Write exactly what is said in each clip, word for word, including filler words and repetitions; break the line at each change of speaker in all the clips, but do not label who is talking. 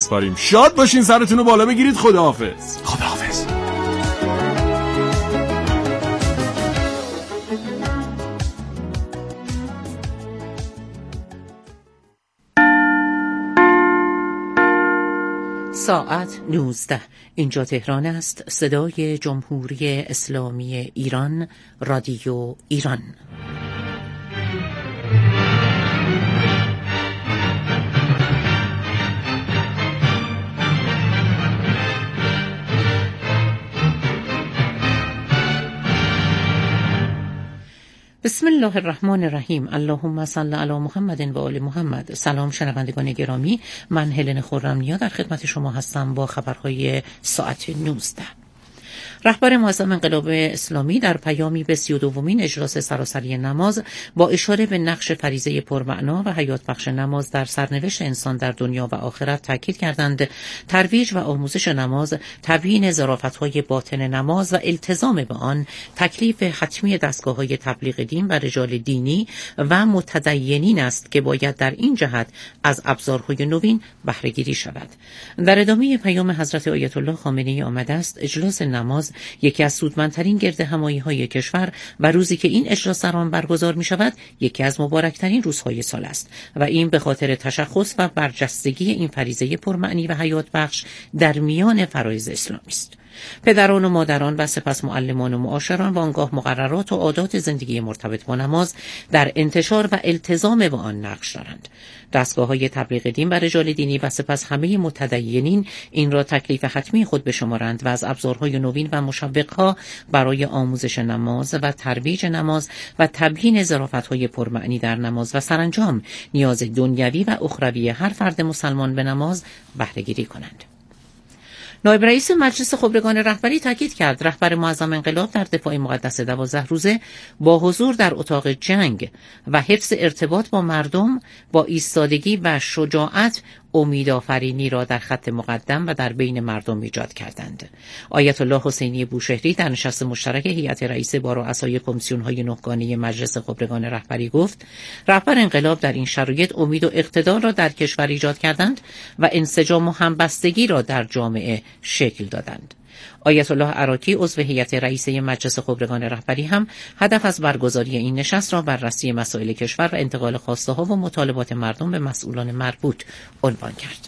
سپاریم. شاد باشین، سرتون رو بالا بگیرید. خداحافظ.
خداحافظ.
ساعت نوزده. اینجا تهران است. صدای جمهوری اسلامی ایران، رادیو ایران. بسم الله الرحمن الرحیم. اللهم صل علی محمد و آل محمد. سلام شنوندگان گرامی، من هلن خرم‌نیا در خدمت شما هستم با خبرهای ساعت نوزده. رهبر معظم انقلاب اسلامی در پیامی به سی و دومین اجلاس سراسری نماز با اشاره به نقش فریضه پرمعنا و حیات بخش نماز در سرنوشت انسان در دنیا و آخرت تاکید کردند ترویج و آموزش نماز، تبیین ظرافت‌های باطن نماز و التزام به آن تکلیف حتمی دستگاه‌های تبلیغ دین و رجال دینی و متدینین است که باید در این جهت از ابزارهای نوین بهره گیری شود. در ادامه پیام حضرت آیت الله خامنه‌ای آمده است اجلاس نماز یکی از سودمندترین گردهمایی‌های کشور و روزی که این اجلاس در آن برگزار می‌شود یکی از مبارکترین روزهای سال است و این به خاطر تشخص و برجستگی این فریضه پرمعنی و حیات بخش در میان فرایض اسلامی است. پدران و مادران و سپس معلمان و معاشران و آنگاه مقررات و عادات زندگی مرتبط با نماز در انتشار و التزام با آن نقش دارند. دستگاه‌های تبلیغ دین و رجال دینی و سپس همه متدینین این را تکلیف حتمی خود بشمارند و از ابزارهای نوین و مشوق‌ها برای آموزش نماز و ترویج نماز و تبیین ظرافت‌های پرمعنی در نماز و سرانجام نیاز دنیوی و اخروی هر فرد مسلمان به نماز بهره گیری کنند. نایب رئیس مجلس خبرگان رهبری تاکید کرد رهبر معظم انقلاب در دفاع مقدس دوازده روزه با حضور در اتاق جنگ و حفظ ارتباط با مردم با ایستادگی و شجاعت امیدآفرینی را در خط مقدم و در بین مردم ایجاد کردند. آیت الله حسینی بوشهری در نشست مشترک هیئت رئیسه با رؤسای کمیسیون‌های نهگانه مجلس خبرگان رهبری گفت رهبر انقلاب در این شرایط امید و اقتدار را در کشور ایجاد کردند و انسجام و همبستگی را در جامعه شکل دادند. آیت الله عراقی عضو هیئت رئیسه مجلس خبرگان رهبری هم هدف از برگزاری این نشست را بررسی مسائل کشور و انتقال خواسته‌ها و مطالبات مردم به مسئولان مربوط عنوان کرد.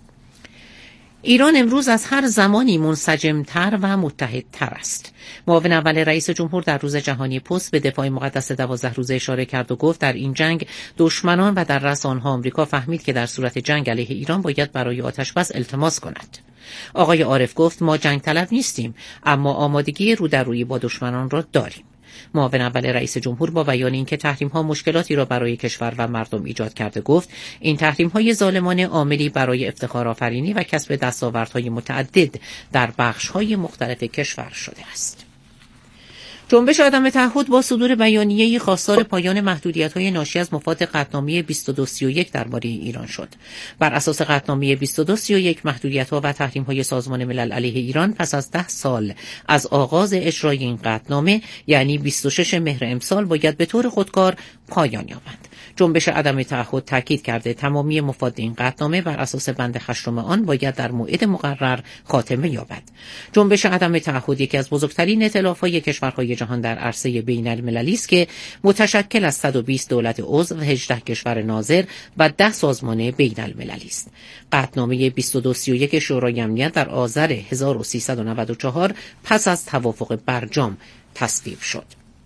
ایران امروز از هر زمانی منسجم‌تر و متحدتر است. معاون اول رئیس جمهور در روز جهانی پست به دفاع مقدس دوازده روزه اشاره کرد و گفت در این جنگ دشمنان و در رأس آنها آمریکا فهمید که در صورت جنگ علیه ایران باید برای آتش‌بس التماس کند. آقای عارف گفت ما جنگ طلب نیستیم اما آمادگی رو در روی با دشمنان را داریم. معاون اول رئیس جمهور با بیان اینکه تحریم‌ها مشکلاتی را برای کشور و مردم ایجاد کرده گفت این تحریم‌های ظالمانه عاملی برای افتخار آفرینی و کسب دستاوردهای متعدد در بخش‌های مختلف کشور شده است. جنبش عدم تعهد با صدور بیانیه‌ای خواستار پایان محدودیت‌های ناشی از مفاد قطعنامه بیست و دو سی و یک درباره ایران شد. بر اساس قطعنامه بیست و دو سی و یک محدودیت‌ها و تحریم‌های سازمان ملل علیه ایران پس از ده سال از آغاز اجرای این قطعنامه یعنی بیست و شش مهر امسال باید به طور خودکار پایان یابند. جنبش عدم تعهد تاکید کرده تمامی مفاد این قطعنامه بر اساس بند هشتم آن باید در موعد مقرر خاتمه یابد. جنبش عدم تعهد یکی از بزرگترین ائتلاف‌های کشورهای جهان در عرصه بین المللی است که متشکل از صد و بیست دولت عضو، هجده کشور ناظر و ده سازمان بین المللی است. قطعنامه بیست و دو سی و یک شورای امنیت در آذر هزار و سیصد و نود و چهار پس از توافق برجام تصویب شد.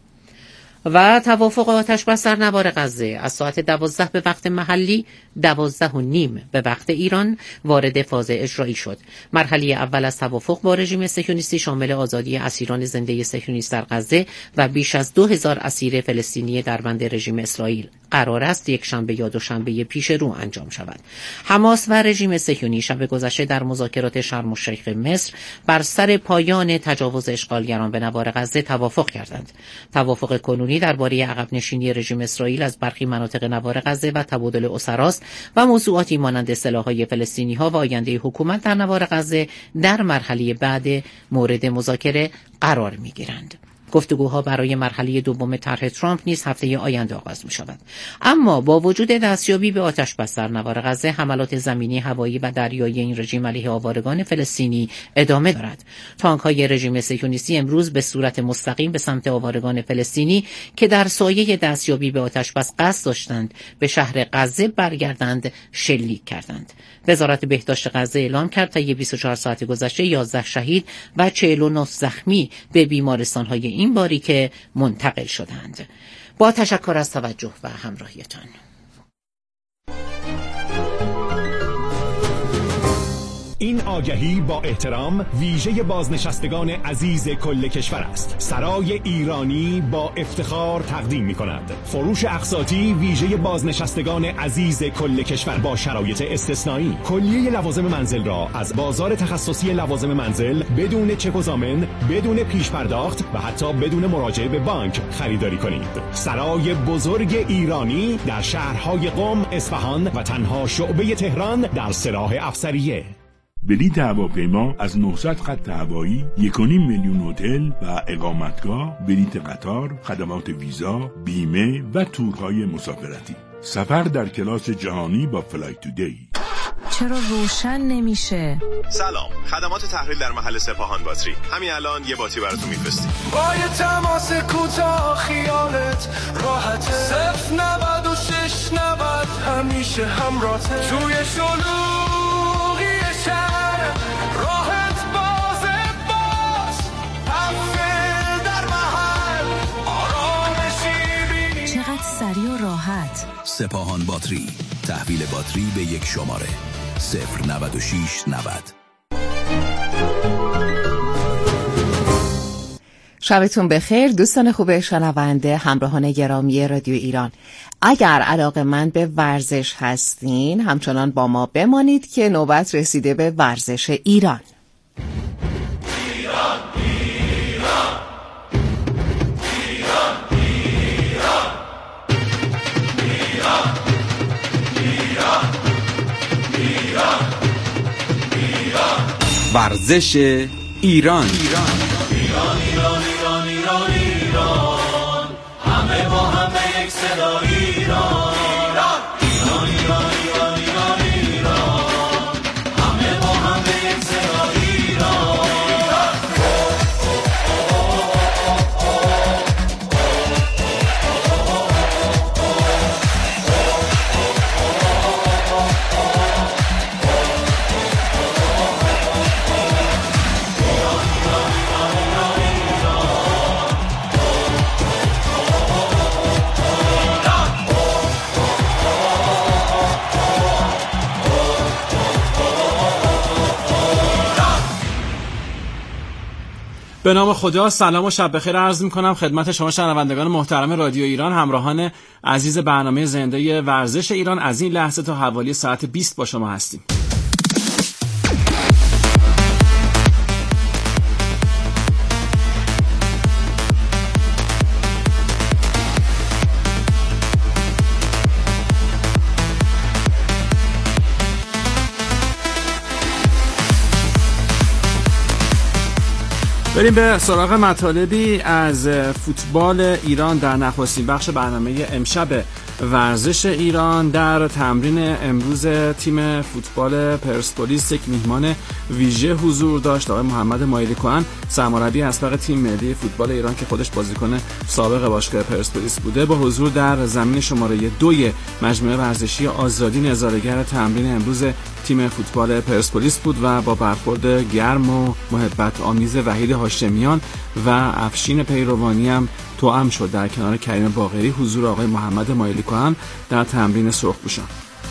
و توافق آتش‌بس در نوار غزه از ساعت دوازده به وقت محلی، دوازده و نیم به وقت ایران وارد فاز اجرایی شد. مرحله اول از توافق با رژیم صهیونیستی شامل آزادی اسیران زنده صهیونیست در غزه و بیش از دو هزار اسیر فلسطینی در بند رژیم اسرائیل قرار است یک شنبه یا دوشنبه پیش رو انجام شود. حماس و رژیم صهیونی شب گذشته در مذاکرات شرم الشیخ مصر بر سر پایان تجاوز اشغالگران به نوار غزه توافق کردند. توافق کنونی درباره عقب نشینی رژیم اسرائیل از برخی مناطق نوار غزه و تبادل اسراست و موضوعاتی مانند سلاح‌های فلسطینی‌ها و آینده حکومت در نوار غزه در مرحله بعد مورد مذاکره قرار می‌گیرند. گفتگوها برای مرحله دوم طرح ترامپ نیز هفته آینده آغاز می‌شود. اما با وجود دستیابی به آتش‌بس در نوار غزه، حملات زمینی، هوایی و دریایی این رژیم علیه آوارگان فلسطینی ادامه دارد. تانک‌های رژیم صهیونیستی امروز به صورت مستقیم به سمت آوارگان فلسطینی که در سایه دستیابی به آتش‌بس قصد داشتند به شهر غزه برگردند شلیک کردند. وزارت بهداشت غزه اعلام کرد طی بیست و چهار ساعت گذشته یازده شهید و چهل و نه زخمی به بیمارستان‌های این باریکه منتقل شدند. با تشکر از توجه و همراهیتان.
این آگهی با احترام ویژه بازنشستگان عزیز کل کشور است. سرای ایرانی با افتخار تقدیم می کند فروش اقساطی ویژه بازنشستگان عزیز کل کشور با شرایط استثنایی. کلیه لوازم منزل را از بازار تخصصی لوازم منزل بدون چک و ضامن، بدون پیش پرداخت و حتی بدون مراجعه به بانک خریداری کنید. سرای بزرگ ایرانی در شهرهای قم، اصفهان و تنها شعبه تهران در سلاح افسریه.
بلیط هواپیما از نهصد خط هوایی، یک و نیم میلیون هتل و اقامتگاه، بلیط قطار، خدمات ویزا، بیمه و تورهای مسافرتی. سفر در کلاس جهانی با فلایت تودی.
چرا روشن نمیشه؟
سلام، خدمات تحویل در محل سپاهان باتری. همین الان یه باتی براتون میفرستیم.
با یه تماس کوتاه خیالت راحته. صفر نود و شش نود همیشه همراهته. توی شلوغی شهر راحت بازه باز. تحویل در محل آرامشی بینی.
چقدر سریع و راحت.
سپاهان باتری، تحویل باتری به یک شماره صفر نود و شش نود.
شبتون بخیر دوستان خوب شنونده، همراهان گرامی رادیو ایران. اگر علاقه‌مند به ورزش هستین همچنان با ما بمانید که نوبت رسیده به ورزش ایران.
ایران ایران ایران ایران ایران ایران ایران
ورزش ایران.
ایران ایران ایران ایران ایران همه با همه یک صدا ایران ایران ایران ایران ایران ایران همه با همه یک صدا ایران.
به نام خدا، سلام و شب بخیر عرض می‌کنم خدمت شما شنوندگان محترم رادیو ایران، همراهان عزیز برنامه زنده ورزش ایران. از این لحظه تا حوالی ساعت بیست با شما هستیم. بریم به سراغ مطالبی از فوتبال ایران در نخستین بخش برنامه امشب ورزش ایران. در تمرین امروز تیم فوتبال پرسپولیس یک میهمان ویژه حضور داشت، آقای محمد مایلی کهن، سرمربی اسبق تیم ملی فوتبال ایران که خودش بازیکن سابق باشگاه پرسپولیس بوده. با حضور در زمین شماره دوی مجموعه ورزشی آزادی نظاره‌گر تمرین امروز تیم فوتبال پرسپولیس بود و با برخورد گرم و محبت آمیز وحید هاشمیان و افشین پیروانی هم توأم شد در کنار کریم باقری حضور آقای محمد مایلی کهن در تمرین سرخپوشان.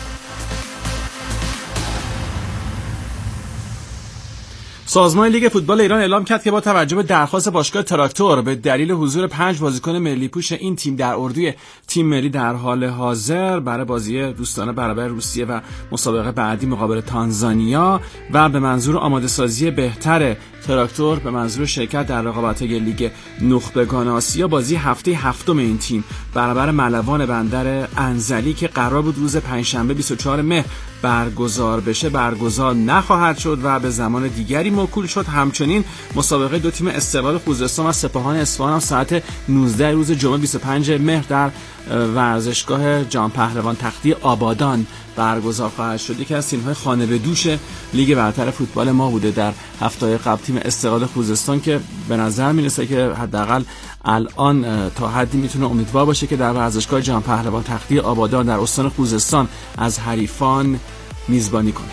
سازمان لیگ فوتبال ایران اعلام کرد که با توجه به درخواست باشگاه تراکتور به دلیل حضور پنج بازیکن ملی پوش این تیم در اردوی تیم ملی در حال حاضر برای بازی دوستانه برابر روسیه و مسابقه بعدی مقابل تانزانیا و به منظور آماده سازی بهتر تراکتور به منظور شرکت در رقابت‌های لیگ نخبگان آسیا، بازی هفته هفتم این تیم برابر ملوان بندر انزلی که قرار بود روز پنجشنبه بیست و چهارم مهر برگزار بشه برگزار نخواهد شد و به زمان دیگری موکول شد. همچنین مسابقه دو تیم استقلال خوزستان و سپاهان اصفهان هم ساعت نوزده روز جمعه بیست و پنجم مهر در ورزشگاه جان پهلوان تختی آبادان برگزار خواهد شد. یکی از تیم‌های خانه به دوش لیگ برتر فوتبال ما بوده در هفته‌های قبل تیم استقلال خوزستان که به نظر میرسه که حداقل الان تا حدی میتونه امیدوار باشه که در ورزشگاه جان پهلوان تختی آبادان در استان خوزستان از حریفان میزبانی کنه.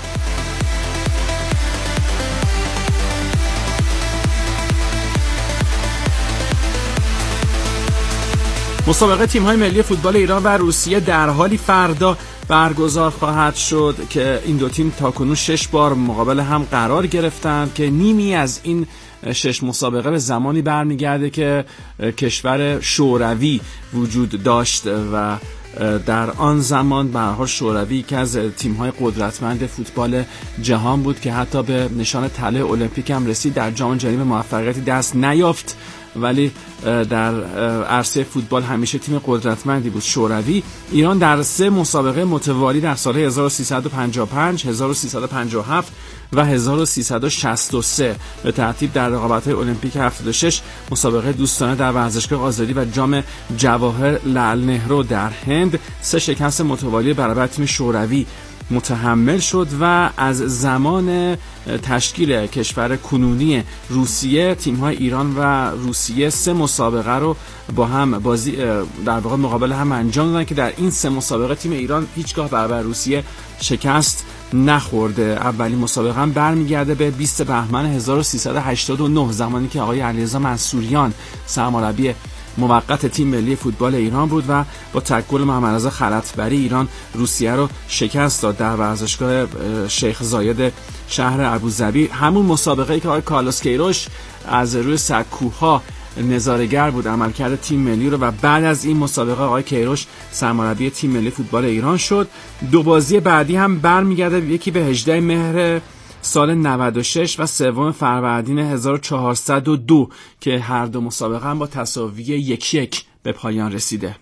مسابقه تیم‌های ملی فوتبال ایران و روسیه در حالی فردا برگزار خواهد شد که این دو تیم تاکنون شش بار مقابل هم قرار گرفتند که نیمی از این شش مسابقه به زمانی برمیگرده که کشور شوروی وجود داشت و در آن زمان به هر حال شوروی که از تیم‌های قدرتمند فوتبال جهان بود که حتی به نشان طلای المپیک هم رسید، در جام جهانی به موفقیتی دست نیافت، ولی در عرصه فوتبال همیشه تیم قدرتمندی بود شوروی. ایران در سه مسابقه متوالی در سال‌های هزار و سیصد و پنجاه و پنج، هزار و سیصد و پنجاه و هفت و هزار و سیصد و شصت و سه به ترتیب در رقابت‌های المپیک هفتاد و شش، مسابقه دوستانه در ورزشگاه آزادی و جام جواهر لعل نهرو در هند سه شکست متوالی برابر تیم شوروی متحمل شد و از زمان تشکیل کشور کنونی روسیه تیم‌های ایران و روسیه سه مسابقه رو با هم بازی در واقع مقابل هم انجام دادن که در این سه مسابقه تیم ایران هیچگاه برابر روسیه شکست نخورده. اولین مسابقه هم برمیگرده به بیست بهمن هزار و سیصد و هشتاد و نه زمانی که آقای علیرضا منصوریان سرمربی موقت تیم ملی فوتبال ایران بود و با تک گل محمد رضا خلطبری ایران روسیه رو شکست داد در ورزشگاه شیخ زاید شهر ابوظبی. همون مسابقه‌ای که آقای کارلوس کیروش از روی سکوها نظاره‌گر بود عملکرد تیم ملی رو و بعد از این مسابقه آقای کیروش سرمربی تیم ملی فوتبال ایران شد. دو بازی بعدی هم برمیگرده، یکی به هجدهم مهر سال نود و شش و سوم فروردین هزار و چهارصد و دو که هر دو مسابقه هم با تساوی یک یک به پایان رسیده.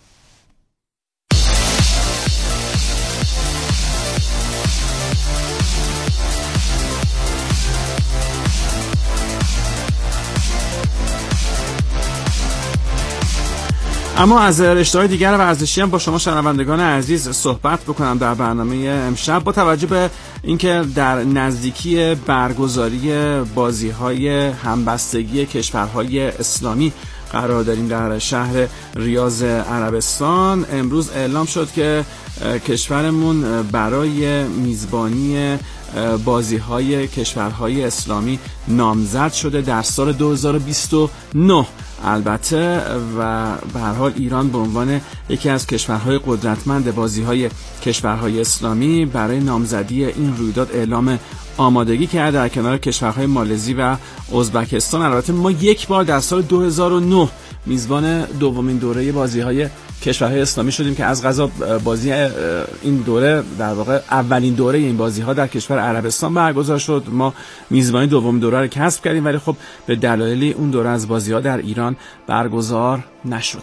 اما از رشته‌های دیگر ورزشی هم با شما شنوندگان عزیز صحبت بکنم در برنامه امشب. با توجه به اینکه در نزدیکی برگزاری بازی‌های همبستگی کشورهای اسلامی قرار داریم در شهر ریاض عربستان، امروز اعلام شد که کشورمون برای میزبانی بازی‌های کشورهای اسلامی نامزد شده در سال دو هزار و بیست و نه البته، و به هر حال ایران به عنوان یکی از کشورهای قدرتمند بازی‌های کشورهای اسلامی برای نامزدی این رویداد اعلام آمادگی کرده در کنار کشورهای مالزی و ازبکستان. البته ما یک بار در سال دو هزار و نه میزبان دومین دوره بازی‌های کشورهای اسلامی شدیم که از قضا بازی این دوره در واقع اولین دوره این بازی‌ها در کشور عربستان برگزار شد. ما میزبانی دوم دوره رو کسب کردیم، ولی خب به دلایلی اون دوره از بازی‌ها در ایران برگزار نشد.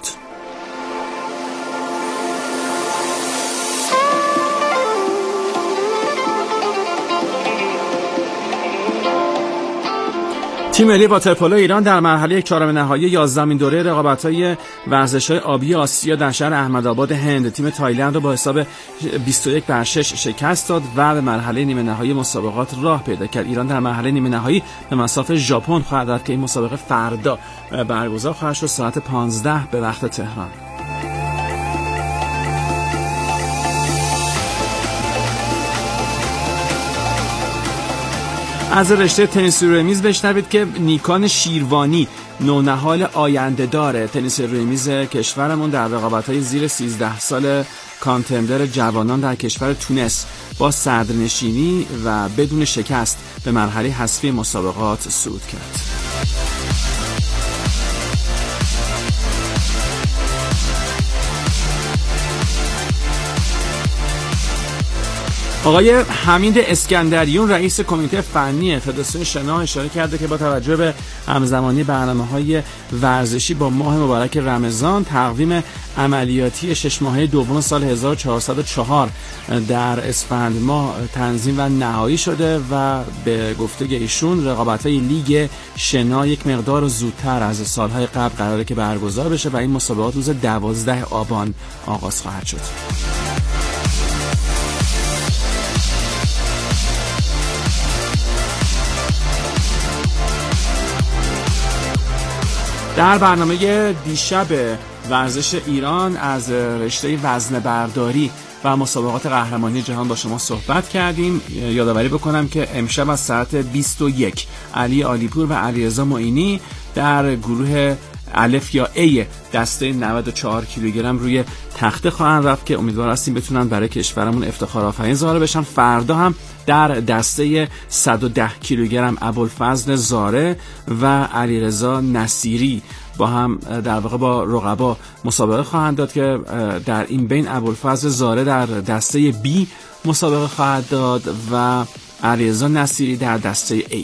تیم ملی واترپولو ایران در مرحله چهارم نهایی یازدهمین دوره رقابت‌های ورزش‌های آبی آسیا در شهر احمدآباد هند تیم تایلند را با حساب بیست و یک بر شش شکست داد و به مرحله نیمه نهایی مسابقات راه پیدا کرد. ایران در مرحله نیمه نهایی به مصاف ژاپن خواهد رفت که این مسابقه فردا برگزار خواهد شد ساعت پانزده به وقت تهران. از رشته تنیس روی میز بشنوید که نیکان شیروانی نونهال آینده داره تنیس روی میز کشورمون در رقابت‌های زیر سیزده سال کانتندر جوانان در کشور تونس با صدرنشینی و بدون شکست به مرحله حذفی مسابقات صعود کرد. آقای حمید اسکندریون رئیس کمیته فنی فدراسیون شنا اشاره کرده که با توجه به همزمانی برنامه‌های ورزشی با ماه مبارک رمضان تقویم عملیاتی شش ماهه دوم سال هزار و چهارصد و چهار در اسفند ماه تنظیم و نهایی شده و به گفته ایشون رقابت‌های لیگ شنا یک مقدار زودتر از سالهای قبل قراره که برگزار بشه و این مسابقات روز دوازده آبان آغاز خواهد شد. در برنامه دیشب ورزش ایران از رشته وزنه برداری و مسابقات قهرمانی جهان با شما صحبت کردیم. یادآوری بکنم که امشب از ساعت بیست و یک علی عالیپور و علیرضا معینی در گروه الف یا A دسته نود و چهار کیلوگرم روی تخته خواهند رفت که امیدوار هستیم بتونن برای کشورمون افتخارآفرین ظاهر بشن. فردا هم در دسته صد و ده کیلوگرم ابوالفضل زاره و علیرضا نصیری با هم در واقع با رقبا مسابقه خواهند داد که در این بین ابوالفضل زاره در دسته B مسابقه خواهد داد و علیرضا نصیری در دسته A.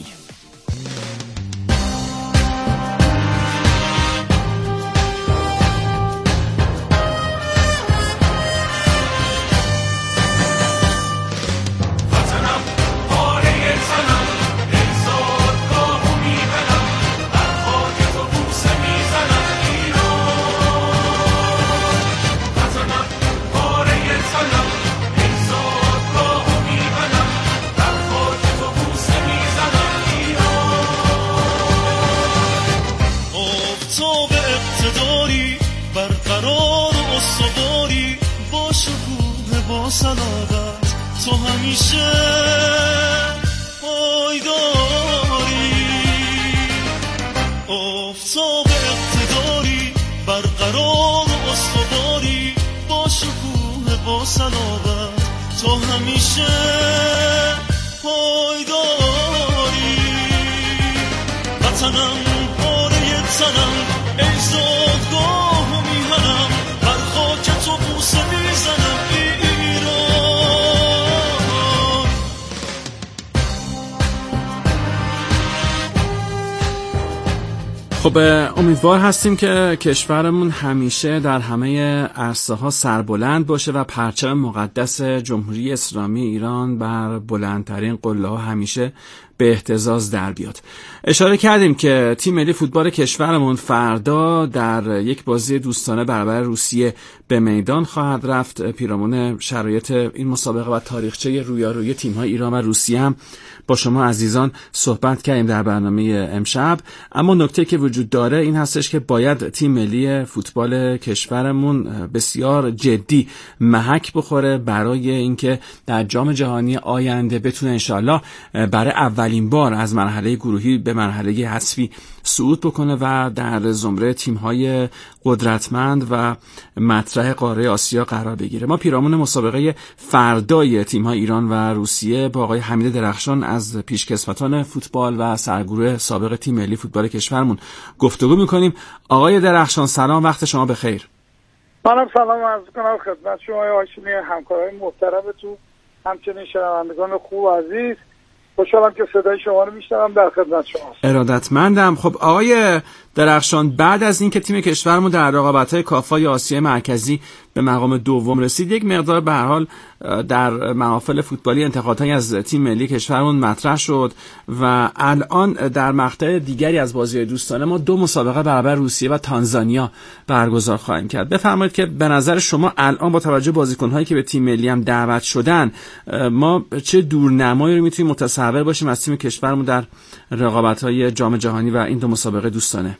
خب امیدوار هستیم که کشورمون همیشه در همه عرصه‌ها سربلند باشه و پرچم مقدس جمهوری اسلامی ایران بر بلندترین قله‌ها همیشه به اهتزاز در بیاد. اشاره کردیم که تیم ملی فوتبال کشورمون فردا در یک بازی دوستانه برابر روسیه به میدان خواهد رفت. پیرامون شرایط این مسابقه و تاریخچه رویارویی تیم‌های ایران و روسیه هم با شما عزیزان صحبت کردیم در برنامه امشب. اما نکته که وجود داره این هستش که باید تیم ملی فوتبال کشورمون بسیار جدی محک بخوره برای اینکه در جام جهانی آینده بتونه انشالله برای اولین بار از مرحله گروهی به مرحله حذفی صعود بکنه و در زمره تیم‌های قدرتمند و مطرح قاره آسیا قرار بگیره. ما پیرامون مسابقه فردای تیم‌های ایران و روسیه با آقای حمید درخشان از پیشکسوتان فوتبال و سرگروه سابق تیم ملی فوتبال کشورمون گفتگو می‌کنیم. آقای درخشان سلام، وقت شما بخیر.
منم سلام عرض می‌کنم خدمت شما آقایون همکارای محترمتون، همچنین شنوندگان خوب و عزیز. خوشحالم که صدای شما رو میشنوم، در خدمت شما. ارادتمندم.
خب آقای درخشان، بعد از اینکه تیم کشورمون در رقابت‌های کافای آسیای مرکزی به مقام دوم رسید، یک مقدار به هر حال در محافل فوتبالی انتقادهایی از تیم ملی کشورمون مطرح شد و الان در مقطع دیگری از بازی‌های دوستانه ما دو مسابقه برابر روسیه و تانزانیا برگزار خواهیم کرد. بفرمایید که به نظر شما الان با توجه به بازیکن‌هایی که به تیم ملی هم دعوت شدن، ما چه دورنمایی رو میتونیم متصور باشیم از تیم کشورمون در رقابت‌های جام جهانی و این دو مسابقه دوستانه؟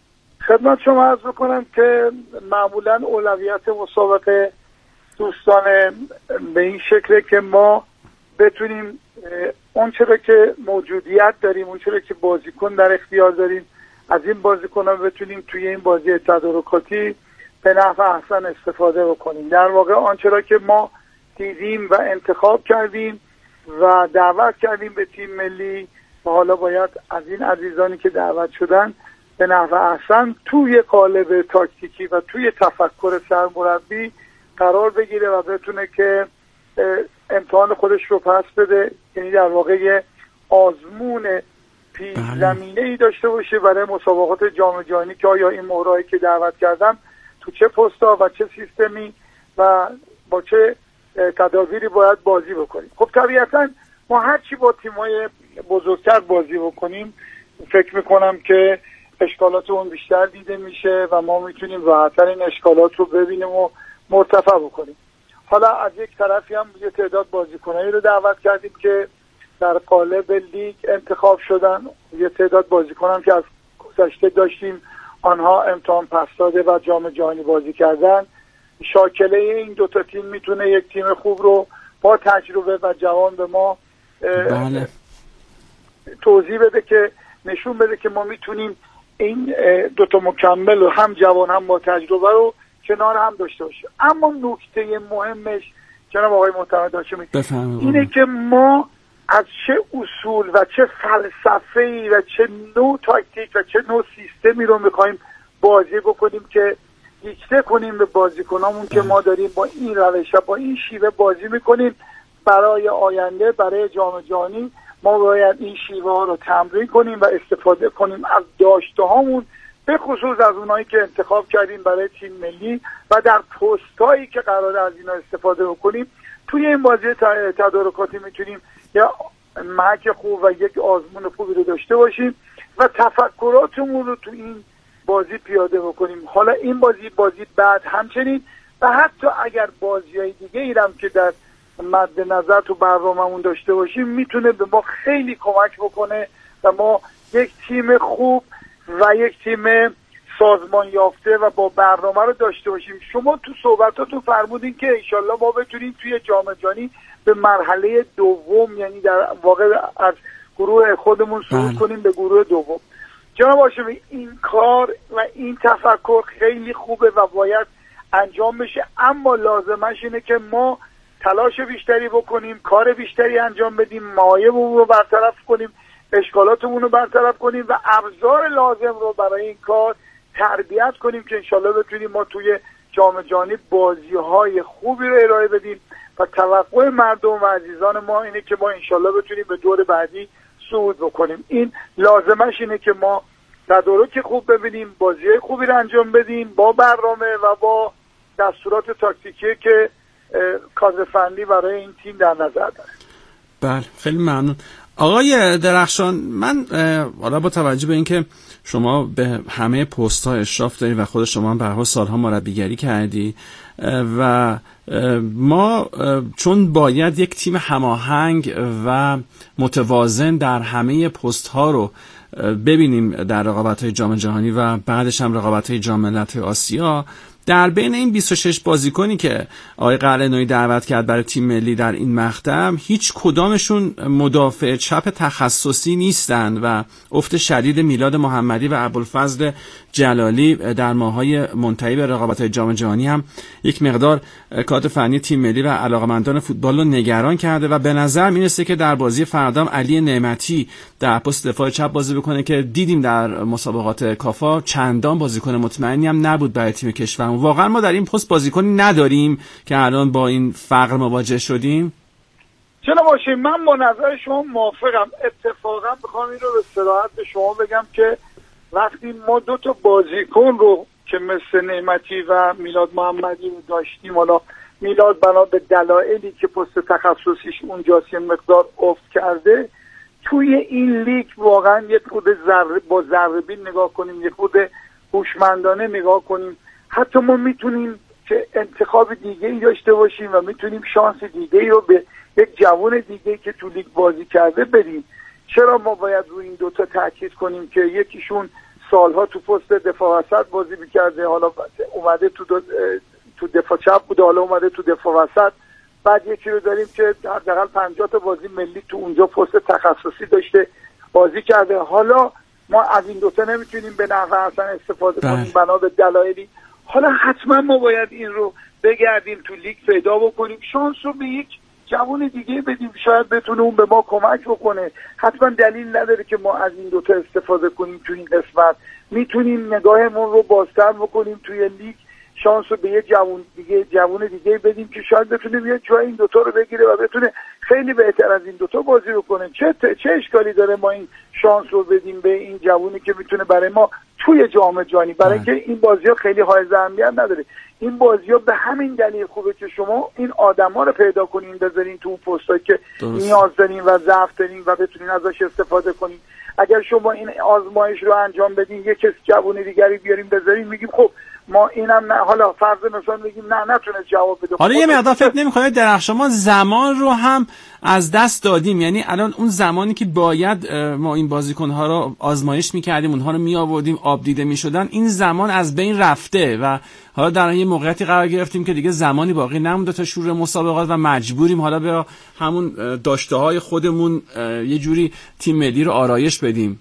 خدمت شما عرض بکنم که معمولا اولویت مسابقه دوستانه به این شکله که ما بتونیم اون چرا که موجودیت داریم، اون چرا که بازیکن در اختیار داریم، از این بازیکنان بتونیم توی این بازی تدارکاتی به نفع احسن استفاده بکنیم. در واقع آنچه را که ما دیدیم و انتخاب کردیم و دعوت کردیم به تیم ملی و حالا باید از این عزیزانی که دعوت شدن به نحو احسن توی قالب تاکتیکی و توی تفکر سرمربی قرار بگیره و بتونه که امتحان خودش رو پس بده، یعنی در واقع آزمون پیش زمینه ای داشته باشه برای مسابقات جام جهانی که آیا این مهرهایی که دعوت کردم تو چه پستا و چه سیستمی و با چه تدابیری باید بازی بکنیم. خب طبیعتا ما هرچی با تیمای بزرگتر بازی بکنیم فکر میکنم که اشکالات اون بیشتر دیده میشه و ما میتونیم راحت‌تر این اشکالات رو ببینیم و مرتفع بکنیم. حالا از یک طرفی هم یه تعداد بازیکنایی رو دعوت کردیم که در قالب لیگ انتخاب شدن، یه تعداد بازیکن هم که از گذشته داشتیم آنها امتحان پس داده و جام جهانی بازی کردن. شاکله این دوتا تیم میتونه یک تیم خوب رو با تجربه و جوان به ما
بله.
توضیح بده که نشون بده که ما میتونیم این دوتا مکمل و هم جوان هم با تجربه رو کنار هم داشته باشیم. اما نکته مهمش جناب آقای محترم هاشمی اینه که ما از چه اصول و چه فلسفه‌ای و چه نوع تاکتیک و چه نوع سیستمی رو میخوایم بازی بکنیم که دیکته کنیم به بازیکنامون که ما داریم با این روش و با این شیوه بازی میکنیم برای آینده، برای جام جهانی ما باید این شیوه ها رو تمرین کنیم و استفاده کنیم از داشته هامون، به خصوص از اونایی که انتخاب کردیم برای تیم ملی و در پستایی که قراره از اینا استفاده بکنیم. توی این بازی تدارکاتی میتونیم یا محک خوب و یک آزمون خوبی رو داشته باشیم و تفکراتمون رو تو این بازی پیاده بکنیم. حالا این بازی بازی بعد همچنین و حتی اگر بازی‌های دیگه ایرم که در مد نظر تو برنامه‌مون داشته باشیم میتونه به ما خیلی کمک بکنه و ما یک تیم خوب و یک تیم سازمان یافته و با برنامه رو داشته باشیم. شما تو صحبتاتون فرمودین که انشالله ما بتونیم توی جام جهانی به مرحله دوم، یعنی در واقع از گروه خودمون صعود کنیم به گروه دوم. جناب هاشمی این کار و این تفکر خیلی خوبه و باید انجام بشه، اما لازمش اینه که ما تلاش بیشتری بکنیم، کار بیشتری انجام بدیم، معایبمون رو برطرف کنیم، اشکالاتمون رو برطرف کنیم و ابزار لازم رو برای این کار تربیت کنیم که انشالله بتونیم ما توی جام جهانی بازی‌های خوبی رو ارائه بدیم و توقع مردم و عزیزان ما اینه که ما انشالله بتونیم به دور بعدی صعود بکنیم. این لازمش اینه که ما تدارک خوب ببینیم، بازی‌های خوبی رو انجام بدیم با برنامه و با دستورات تاکتیکی که کادر فنی برای این تیم در نظر داره.
بله خیلی ممنون آقای درخشان. من حالا با توجه به اینکه شما به همه پست ها اشراف داری و خود شما هم به هر حال سالها مربیگری کردی و ما چون باید یک تیم هماهنگ و متوازن در همه پست ها رو ببینیم در رقابت‌های جام جهانی و بعدش هم رقابت‌های جام ملت‌های آسیا، در بین این بیست و شش بازیکنی که آقای قلعه‌نویی دعوت کرد برای تیم ملی در این مقطع، هیچ کدامشون مدافع چپ تخصصی نیستند و افت شدید میلاد محمدی و ابوالفضل جلالی در ماه‌های منتهی به رقابت‌های جام جهانی هم یک مقدار کادر فنی تیم ملی و علاقه‌مندان فوتبال رو نگران کرده و به نظر میرسه که در بازی فردا علی نعمتی در پست دفاع چپ بازی بکنه که دیدیم در مسابقات کافا چندان بازیکن مطمئنی هم نبود برای تیم کشور. واقعا ما در این پست بازیکنی نداریم که الان با این فقر مواجه شدیم.
چرا باشه، من با نظر شما موافقم. اتفاقا بخوام این رو به صراحت به شما بگم که وقتی ما دو تا بازیکن رو که مثل نعمتی و میلاد محمدی رو داشتیم، حالا میلاد بنا به دلایلی که پست تخصصیش اونجاست یه مقدار افت کرده، توی این لیگ واقعا یه خود ذره با ذره‌بین نگاه کنیم، یه خود هوشمندانه نگاه کنیم، حتی ما میتونیم که انتخاب دیگه ای داشته باشیم و میتونیم شانس دیگه ای رو به یک جوان دیگه که تو لیگ بازی کرده بدیم. چرا ما باید روی این دوتا تاکید کنیم که یکیشون سالها تو پست دفاع وسط بازی میکرده، حالا اومده تو تو دفاع چپ بوده، حالا اومده تو دفاع وسط، بعد یکی رو داریم که حداقل پنجاه تا بازی ملی تو اونجا پست تخصصی داشته بازی کرده. حالا ما از این دوتا نمیتونیم به نحو اصلا استفاده کنیم بنا به دلایلی. حالا حتما ما باید این رو بگردیم تو لیگ پیدا بکنیم، شانس رو به یک جوان دیگه بدیم، شاید بتونه اون به ما کمک بکنه. حتما دلیل نداره که ما از این دوتا استفاده کنیم تو این قسمت. میتونیم نگاهمون رو بازتر بکنیم توی لیگ، شانس رو به یه جوون دیگه جوون دیگه بدیم که شاید بتونه بیاد جای این دوتا رو بگیره و بتونه خیلی بهتر از این دوتا بازی رو کنه. چه چه اشکالی داره ما این شانس رو بدیم به این جوونی که میتونه برای ما توی جام جهانی، برای اینکه این بازی‌ها خیلی حائز اهمیت نداره. این بازی‌ها به همین دلیل خوبه که شما این آدما رو پیدا کنین بذارین تو پستایی که نیاز دارین و ضعف دارین و بتونین ازش استفاده کنین. اگر شما این آزمایش رو انجام بدین، یک کس جوون دیگری بیاریم بذارین، میگیم خب ما اینم نه، حالا فرض مثلا میگیم نه نتونه جواب بده.
حالا یه مقدار فکر نمی‌کنید درخشان ما زمان رو هم از دست دادیم؟ یعنی الان اون زمانی که باید ما این بازیکن‌ها رو آزمایش می‌کردیم، اونها رو می‌آوردیم، آب دیده می‌شدن، این زمان از بین رفته و حالا در یه موقعیتی قرار گرفتیم که دیگه زمانی باقی نمونده تا شروع مسابقات و مجبوریم حالا به همون داشته‌های خودمون یه جوری تیم ملی رو آرایش بدیم.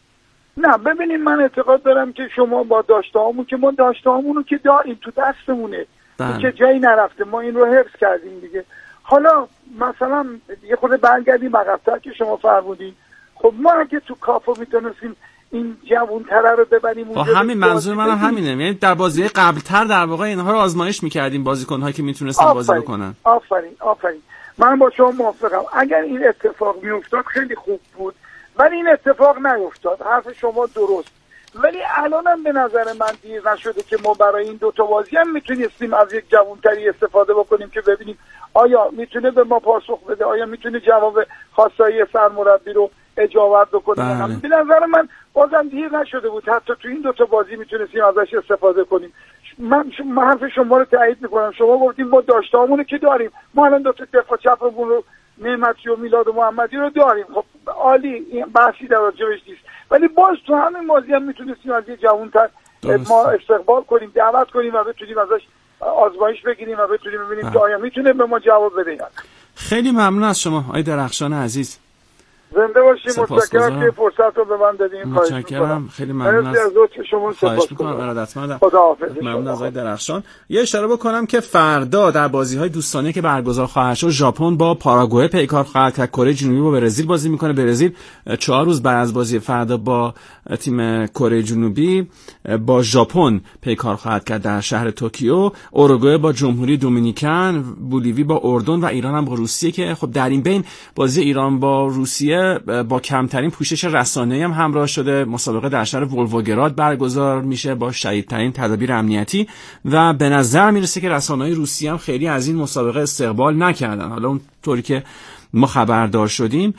نه ببینید، من اعتقاد دارم که شما با داشته‌هامون که ما داشته‌هامون رو که داریم تو دستمونه که جایی نرفته، ما این رو حفظ کردیم دیگه. حالا مثلا یه خود برگردیم عقب‌تر که شما فرمودین، خب ما اگه تو کافو میتونستیم این جوان‌تره رو ببریم اونجا،
همین منظور منم همینه، یعنی در بازی قبل‌تر در واقع اینها رو آزمایش می‌کردیم، بازیکن‌هایی که میتونستن بازی بکنن.
آفرین آفرین من با شما موافقم. اگر این اتفاق میافتاد خیلی خوب بود، ولی این اتفاق نیفتاد. حرف شما درست، ولی الانم به نظر من دیر نشده که ما برای این دو تا بازی هم میتونستیم از یک جوانتری استفاده بکنیم که ببینیم آیا میتونه به ما پاسخ بده، آیا میتونه جواب خواستای سرمربی رو اجابت بکنه. به نظر من بازم دیر نشده بود، حتی تو این دو تا بازی میتونستیم ازش استفاده کنیم. من من حرف شما رو تایید میکنم. شما گفتیم ما داشته‌هامون که داریم، ما الان دو تا دفاع چپمون رو نعمتی و میلاد و محمدی رو داریم، خب عالی، این بحثی در راجبش نیست، ولی باز تو همین بازی هم میتونستیم از یه جوان‌تر ما استقبال کنیم، دعوت کنیم و بتونیم ازش آزمایش بگیریم و بتونیم ببینیم که آیا میتونه به ما جواب بده یا نه.
خیلی ممنون از شما آقای درخشان عزیز.
زنده باشید. متشکرم که فرصت رو به من دادین.
متشکرم. خیلی ممنون از
شما.
سپاسگزارم. ارادتمندم. خداحافظ. ممنون از آقای درخشان. یه اشاره بکنم که فردا در بازی‌های دوستانه که برگزار خواهد شد، ژاپن با پاراگوئه پیکار خواهد کرد. کره جنوبی با برزیل بازی میکنه. برزیل چهار روز بعد از بازی فردا با تیم کره جنوبی با ژاپن پیکار خواهد کرد در شهر توکیو. اوروگوئه با جمهوری دومینیکن، بولیوی با اردن و ایران هم با روسیه که خب در این بین بازی ایران با روسیه با کمترین پوشش رسانه‌ای هم همراه شده. مسابقه در شهر ولوگراد برگزار میشه با شدیدترین تدابیر امنیتی و به نظر میرسه که رسانه‌های روسیه هم خیلی از این مسابقه استقبال نکردن، حالا اون طوری که ما خبردار شدیم،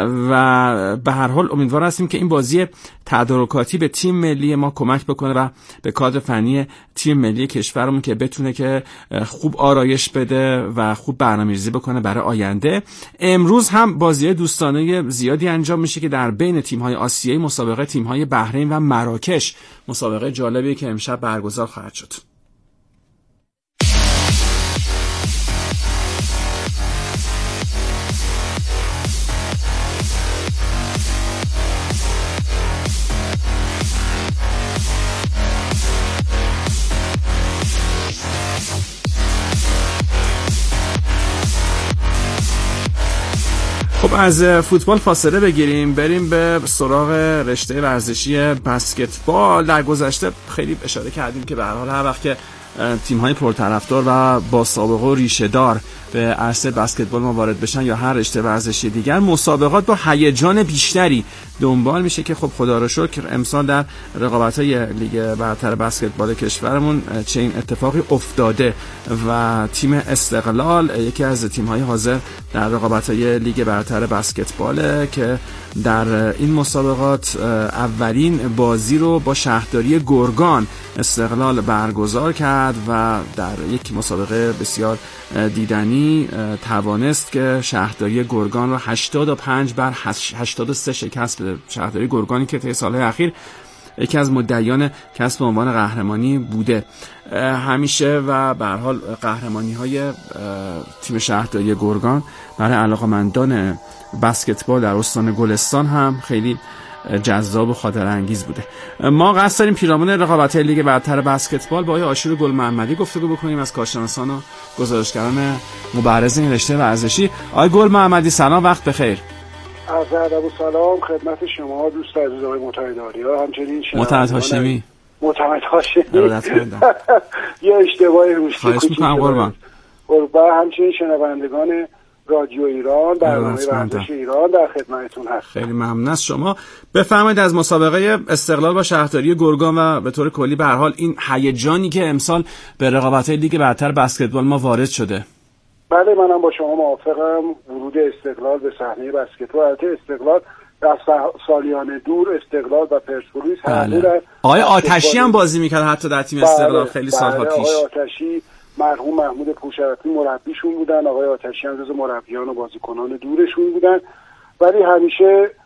و به هر حال امیدوار هستیم که این بازی تدارکاتی به تیم ملی ما کمک بکنه و به کادر فنی تیم ملی کشورمون که بتونه که خوب آرایش بده و خوب برنامه‌ریزی بکنه برای آینده. امروز هم بازی دوستانه زیادی انجام میشه که در بین تیم‌های آسیایی مسابقه تیم‌های بحرین و مراکش، مسابقه جالبی که امشب برگزار خواهد شد. خب از فوتبال فاصله بگیریم، بریم به سراغ رشته ورزشی بسکتبال. در گذشته خیلی اشاره کردیم که به هر حال هر وقت که تیم‌های پرطرفدار و با سابقه و ریشه‌دار به عرصه بسکتبال ما وارد بشن یا هر رشته ورزشی دیگر، مسابقات با هیجان بیشتری دنبال میشه که خب خدا رو شکر امسال در رقابت‌های لیگ برتر بسکتبال کشورمون چنین اتفاقی افتاده و تیم استقلال یکی از تیم‌های حاضر در رقابت‌های لیگ برتر بسکتباله که در این مسابقات اولین بازی رو با شهرداری گرگان استقلال برگزار کرد و در یک مسابقه بسیار دیدنی توانست که شهرداری گرگان رو هشتاد و پنج بر هشتاد و سه شکست بده. شهرداری گرگانی که طی سالهای اخیر یکی از مدعیان کسب عنوان قهرمانی بوده همیشه و به هر حال قهرمانی‌های تیم شهرداری گرگان برای علاقه‌مندان بسکتبال در استان گلستان هم خیلی جذاب و خاطره انگیز بوده. ما قصد داریم پیرامون رقابت‌های لیگ برتر بسکتبال با آقای آشور گل محمدی گفتگو بکنیم از کارشناسان و گزارشگران مبرز این رشته ورزشی. آقای گل محمدی سلام، وقت بخیر.
عرض ادب و سلام خدمت شما دوست عزیز آقای متحد آریا، همچنین
متحد هاشمی.
معتمد هاشمی
ارادت مندم.
یه اشتباهی روش
خواهش میکنم قربان.
و همچنین شنوندگان رادیو ایران، برنامه ورزش ایران در خدمتتون هست.
خیلی ممنون از شما. بفرمایید از مسابقه استقلال با شهرداری گرگان و به طور کلی به هر حال این هیجانی که امسال به رقابت‌های لیگ برتر بسکتبال ما وارد شده.
بله منم با شما موافقم. ورود استقلال به صحنه بسکتبال، البته استقلال در سالیان دور استقلال و پرسپولیس
بله. آقای آتشی هم بازی میکرد حتی در تیم استقلال خیلی بله. سالها پیش.
آقای آتشی مرحوم محمود پوشرفی مربیشون بودن، آقای آتشی هم جز مربیان و بازیکنان دورشون بودن، ولی همیشه